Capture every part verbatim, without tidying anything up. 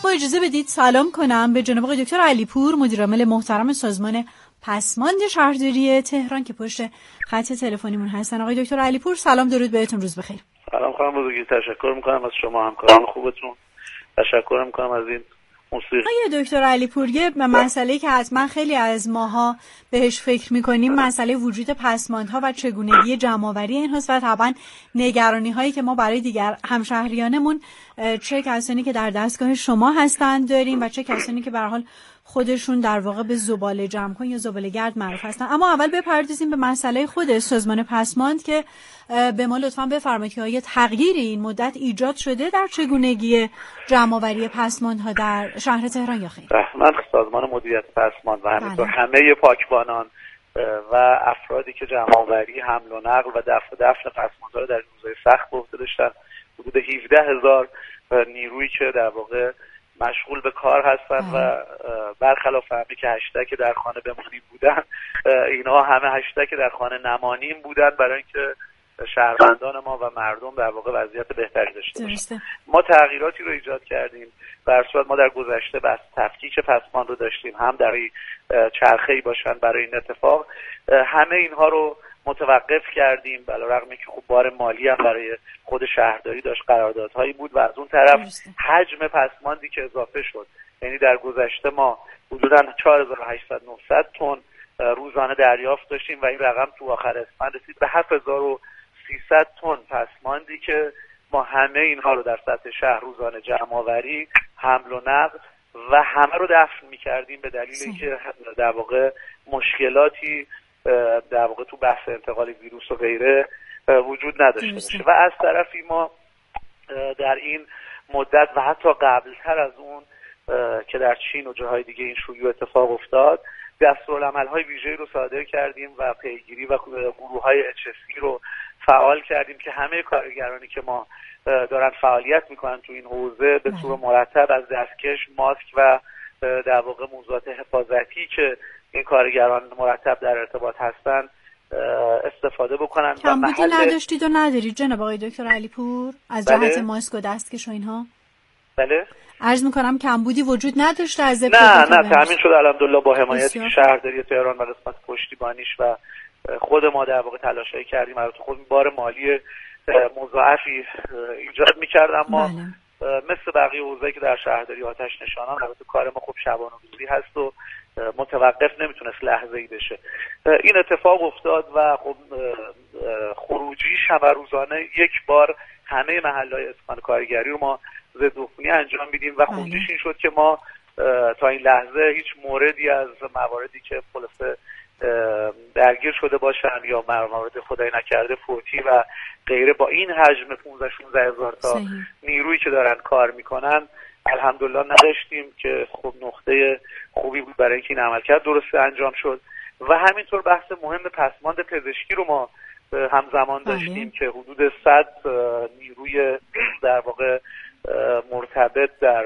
اجازه بدید سلام کنم به جناب آقای دکتر علیپور، مدیر عامل محترم سازمان پسماند شهرداری تهران که پشت خط تلفنیمون هستن. آقای دکتر علیپور سلام، درود بهتون، روز بخیر. سلام خانم بزرگی، تشکر میکنم از شما همکاران خوبتون، تشکر میکنم از این موسیقی. آقای دکتر علیپور، یه مسئله که حتما خیلی از ماها بهش فکر میکنیم مسئله وجود پسماندها و چگونگی جمع‌آوری این هست و طبعا نگرانی هایی که ما برای دیگر همشهریانمون، چه کسانی که در دستگاه شما هستند داریم و چه کسانی که به هر حال خودشون در واقع به زباله جمع کن یا زباله گرد معروف هستن. اما اول بپردازیم به مسئله خود سازمان پسماند که به ما لطفاً بفرمایید که آیا تغییری این مدت ایجاد شده در چگونگی جمع‌آوری پسماندها در شهر تهران یا خیر؟ من سازمان مدیریت پسماند و همینطور همه پاکبانان و افرادی که جمع‌آوری، حمل و نقل و دفع و دفن پسماندها رو در روزهای سخت به عهده داشتن، حدود هفده هزار نیرویی که در واقع مشغول به کار هستن و برخلاف همه که هشتگ در خانه بمانیم بودن، اینها همه هشتگ در خانه نمانیم بودن برای اینکه شهروندان ما و مردم در واقع وضعیت بهتری داشته باشن. ما تغییراتی رو ایجاد کردیم. به هر صورت ما در گذشته بس تفکیک پسماند رو داشتیم، هم در چرخه‌ای باشن برای این اتفاق، همه اینها رو متوقف کردیم، علیرغم اینکه خب بار مالی هم برای خود شهرداری داشت، قراردادهایی بود و از اون طرف حجم پسماندی که اضافه شد، یعنی در گذشته ما حدوداً چهار هزار و هشتصد نهصد تن روزانه دریافت داشتیم و این رقم تو آخر اسفند رسید به هفت هزار و سیصد تن پسماندی که ما همه اینها رو در سطح شهر روزانه جمع‌آوری، حمل و نقل و همه رو دفن می‌کردیم به دلیل اینکه در واقع مشکلاتی در واقع تو بحث انتقال ویروس و غیره وجود نداشته باشه. و از طرفی ما در این مدت و حتی قبلتر از اون که در چین و جاهای دیگه این شیوع اتفاق افتاد، دستورالعمل‌های ویژه‌ای رو صادر کردیم و پیگیری و گروه‌های اچ اس سی رو فعال کردیم که همه کارگرانی که ما دارن فعالیت میکنن تو این حوزه به طور مرتب از دستکش، ماسک و در واقع موضوعات حفاظتی که این کارگران مرتب در ارتباط هستن استفاده بکنن. کمبودی محل... نداشتید و ندارید جناب آقای دکتر علیپور از بله؟ جهت ماسک و دستکش و اینها؟ بله؟ عرض میکنم کمبودی وجود نداشته از نه نه تامین شده الحمدلله با حمایت شهرداری تهران و قسمت پشتیبانیش و خود ما در واقع تلاشی کردیم. البته خود بار مالی مضاعفی ایجاد می‌کرد، اما بله. مثل بقیه حوزه‌ای که در شهرداری آتش نشانان، البته کار ما خب شبانه روزی هست و متوقف نمیتونست لحظه‌ای بشه. این اتفاق افتاد و خب خروجی شب روزانه یک بار همه محله‌های اسکان کارگری رو ما ضد عفونی انجام میدیم و خروجیش این شد که ما تا این لحظه هیچ موردی از مواردی که خلاصه درگیر شده باشن یا موارد خدای نکرده فوتی و غیره با این حجم پانزده شانزده هزار تا صحیح. نیرویی که دارن کار میکنن الحمدلله نداشتیم که خب نقطه خوبی بود برای اینکه این عملکرد درست انجام شد. و همینطور بحث مهم پسماند پزشکی رو ما همزمان داشتیم که حدود صد نیروی در واقع مرتبط در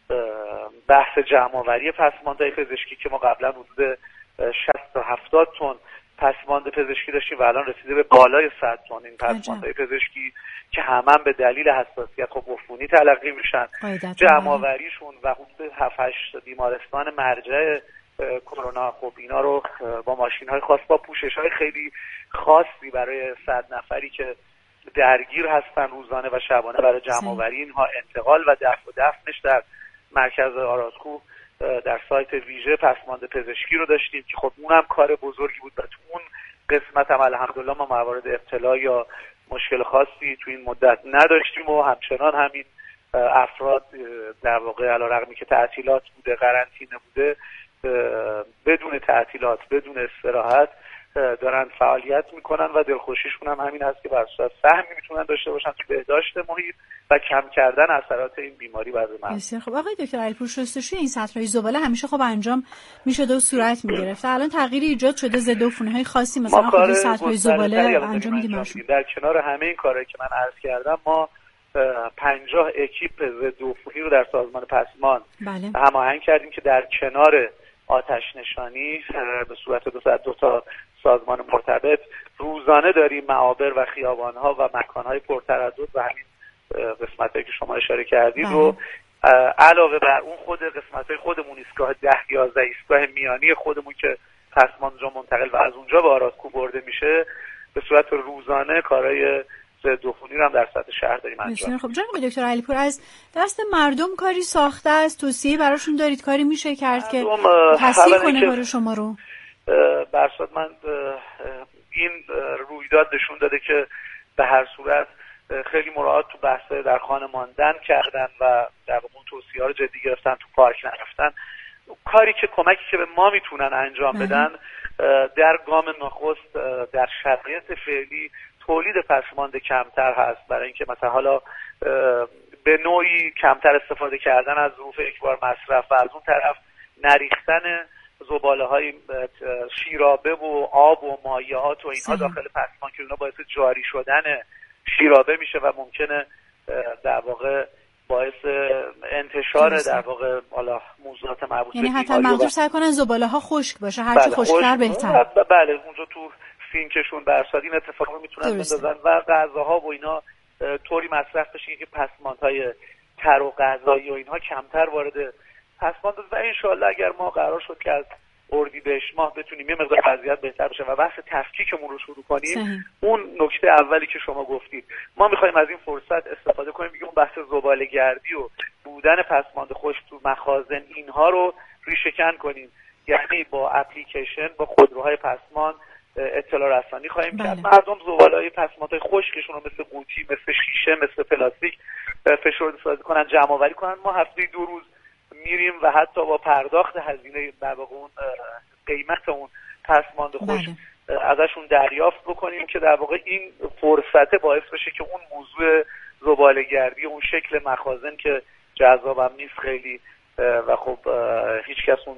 بحث جمع‌آوری پسماندهای پزشکی که ما قبلا حدود شصت تا هفتاد تن پسماند پزشکی داشتیم و الان رسیده به بالای صد تن این پسماندهای پزشکی که همه هم به دلیل حساسیت خب عفونی تلقی میشن، جمع‌آوریشون و حدود هفت هشت بیمارستان مرجع کرونا خب اینا رو با ماشین‌های خاص با پوشش‌های خیلی خاصی برای صد نفری که درگیر هستن روزانه و شبانه برای جمع‌آوری اینها، انتقال و دفع و دفنش در مرکز آراسکو در سایت ویژه پسماند پزشکی رو داشتیم که خب اونم کار بزرگی بود و تو اون قسمت هم الحمدلله ما موارد ابتلا یا مشکل خاصی تو این مدت نداشتیم و همچنان همین افراد در واقع علیرغمی که تعطیلات بوده، قرنطینه بوده، بدون تعطیلات بدون استراحت دارن فعالیت میکنن و دلخوشیشون هم همین هست که بر اساس سهمی میتونن داشته باشن تو بهداشت محیط و کم کردن اثرات این بیماری بر مردم. بسیار خب آقای دکتر علیپور، شستشوی این سطرهای زباله همیشه خب انجام میشد و صورت میگرفت. الان تغییری ایجاد شده، ضد عفونی‌های خاصی مثلا خود سطرهای زباله انجام میدیم؟ در کنار همه این کارهایی که من عرض کردم ما پنجاه اکیپ ضد عفونی رو در سازمان پسماند بله. هماهنگ کردیم که در کنار آتش نشانی به صورت دو تا دو تا سازمان مرتبط روزانه داریم معابر و خیابان‌ها و مکان‌های پرتردد و همین قسمتایی که شما اشاره کردید رو علاوه بر اون خود قسمت‌های خودمون ایستگاه ده یازده ایستگاه میانی خودمون که پسماند اونجا منتقل و از اونجا به آراسکو برده میشه، به صورت روزانه کارهای ضد عفونی رو هم در سطح شهر داریم انجام. خب جناب دکتر علیپور، از دست مردم کاری ساخته است، توصیه براشون دارید، کاری میشه کرد که تسهیل کنه کار شما رو؟ برصد من این رویداد نشون داده که به هر صورت خیلی مراعات تو بحث در خانه ماندن کردن و در واقع توصیه‌ها رو جدی گرفتن، تو پارک نرفتن. کاری که کمکی که به ما میتونن انجام بدن در گام نخست در شرایط فعلی تولید پسماند کمتر هست، برای اینکه مثلا حالا به نوعی کمتر استفاده کردن از ظروف یکبار مصرف و از اون طرف نریختن زباله های شیرابه و آب و مایعات و اینها داخل پسماند که اونا باعث جاری شدن شیرابه میشه و ممکنه در واقع باعث انتشار در واقع حالا موضوعات مربوط به یعنی حتی منظور سعی کنن زباله ها خشک باشه، هر چه خشک‌تر بهتر. بله اونجا تو فینکشون برصد این اتفاقا میتونن بندازن و غذاها و اینا طوری مصرف بشه که پسماندهای تر و غذایی و اینها کمتر وارد پسماند و انشالله اگر ما قرار شد که از اردیبهشت ماه بتونیم یه مقدار وضعیت بهتر بشه و بحث تفکیکمون رو شروع کنیم صحیح. اون نکته اولی که شما گفتید ما میخوایم از این فرصت استفاده کنیم، بگیم بحث زباله گردی و بودن پسماند خشک تو مخازن اینها رو ریشه‌کن کنیم، یعنی با اپلیکیشن با خودروهای پسماند اطلاع رسانی خواهیم کرد. مردم زباله‌های پسماندهای خشکشون رو مثل قوطی، مثل شیشه، مثل پلاستیک فشرده سازی کنن، جمع آوری کنن. ما هفته دو روز میریم و حتی با پرداخت هزینه در واقع اون قیمت اون پسماند خشک ازشون دریافت بکنیم که در واقع این فرصت باعث بشه که اون موضوع زباله‌گردی اون شکل مخازن که جذابم نیست خیلی و خب هیچ کس اون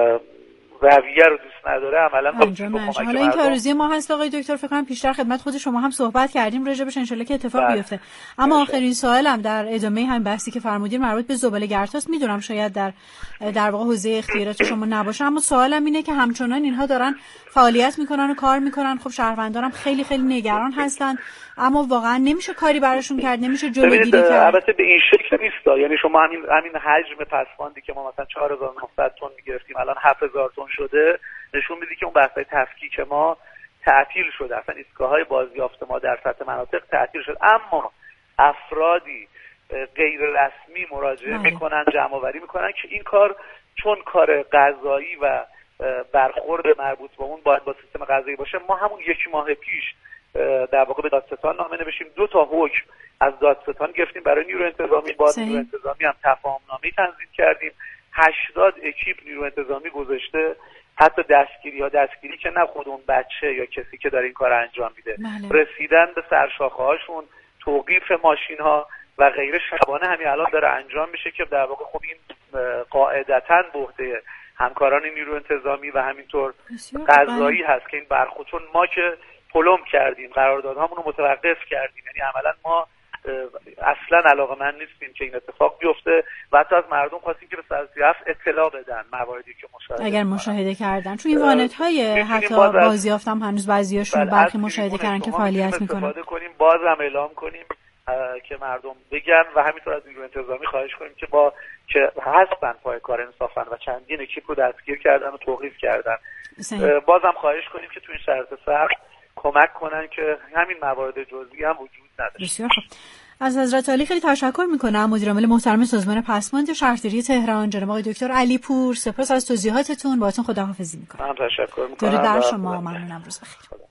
رویه رو دوست نداره عملا حالا این کاروزی ما هست آقای دکتر، فکر کنم پیشتر خدمت خود شما هم صحبت کردیم راجع بهش، ان شاءالله که اتفاق بیفته. اما آخرین سوالم در ادامه همین بحثی که فرمودین مربوط به زباله گردهاست. میدونم شاید در در واقع حوزه اختیارات شما نباشه، اما سوالم اینه که همچنان اینها دارن فعالیت میکنن و کار میکنن. خب شهروندانم خیلی خیلی نگران هستن، اما واقعا نمیشه کاری براشون کرد، نمیشه جلوگیری کرد. البته به این شکل نیست، یعنی شما همین همین حجم پسماندی که ما مثلا چهار هزار و نهصد تن میگرفتیم الان هفت هزار تن شده، نشون میده که اون بحث‌های تفکیک ما تعطیل شده، اصلا ایستگاه‌های بازیافت ما در سطح مناطق تعطیل شد. اما افرادی غیر رسمی مراجعه میکنن، جمع‌آوری میکنن که این کار چون کار قضایی و برخورد مربوط با اون باید با سیستم قضایی باشه. ما همون یک ماه پیش در واقع به دادستان نامه نوشتیم، دو تا حکم از دادستان گرفتیم برای نیرو انتظامی، با نیرو انتظامی هم تفاهم‌نامه تنظیم کردیم، هشتاد اکیپ نیرو انتظامی گذاشته، حتی دستگیری ها دستگیری که نه خود اون بچه یا کسی که داره این کار انجام میده، رسیدن به سرشاخه هاشون، توقیف ماشین ها و غیره شبانه همین الان داره انجام میشه که در واقع خب این قاعدتاً به عهده همکاران نیرو انتظامی و همینطور قضایی هست که این برخورد، چون ما که پلم کردیم قراردادهامون رو متوقف کردیم، یعنی عملا ما اصلا علاقه‌مند نیستیم که این اتفاق بیفته و حتی از مردم خواستیم که به صورت اطلاع بدن مواردی که مشاهده اگر مشاهده کردن، چون این وانت‌های حتی بازیافت هم هنوز بعضیاشون برخی مشاهده کردن که فعالیت میکنن. استفاده کنیم، باز هم اعلام کنیم که مردم بگن و همینطور از نیروی انتظامی خواهش کنیم که با که هستن پای کار انصافا و چندین اکیپ رو دستگیر کردن و توقیف کردن، باز هم خواهش کنیم که تو این شرایط سخت کمک کنن که همین موارد جزئی هم وجود نداره. بسیار خوب. از حضرت عالی خیلی تشکر میکنم. مدیر عامل محترم سازمان پسماند شهرداری تهران جناب آقای دکتر علیپور، سپاس از توضیحاتتون. باهاتون خداحافظی میکنم. من تشکر میکنم. درود بر شما. ممنونم. روز بخیر.